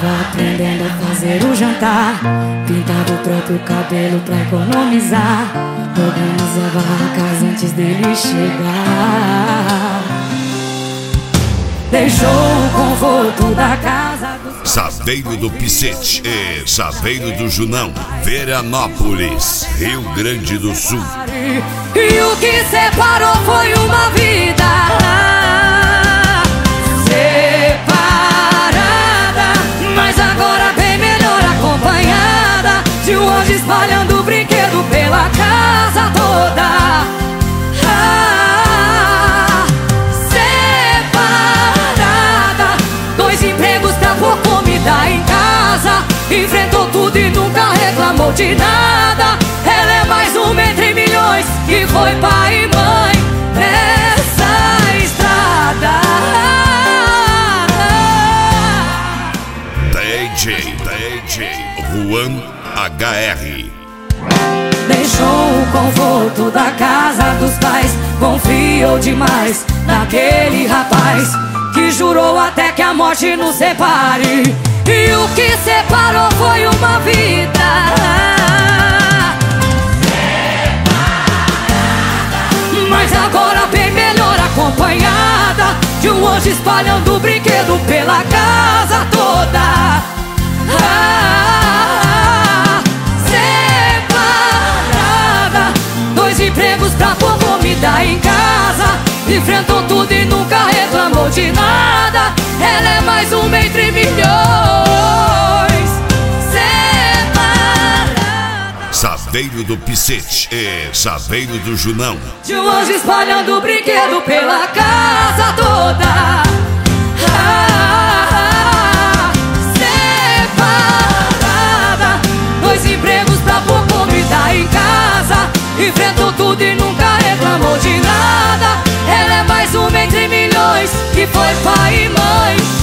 tava aprendendo a fazer o jantar, pintava o próprio cabelo pra economizar, organizava a casa antes dele chegar. Deixou o conforto da casa do Saveiro do Picete e Saveiro do Junão, Veranópolis, Rio Grande do Sul. E o que separou foi uma vida separada, mas agora bem melhor acompanhada, de um anjo espalhando brinquedo pela casa toda. Enfrentou tudo e nunca reclamou de nada. Ela é mais uma entre milhões que foi pai e mãe nessa estrada. DJ Juan HR. Deixou o conforto da casa dos pais, confiou demais naquele rapaz que jurou até que a morte nos separe. E o que separou foi uma vida separada, mas agora bem melhor acompanhada, de um anjo espalhando brinquedo pela casa toda. Separada, 2 empregos pra pôr comida em casa, enfrentou tudo e nunca reclamou de nada. Ela é mais uma entre milhões separada. Saveiro do Picete e Saveiro do Junão, De um anjo espalhando brinquedo pela casa toda. Separada, 2 empregos pra pôr comida em casa, enfrentou tudo e nunca reclamou de nada. Ela é mais uma entre milhões que foi pai e mãe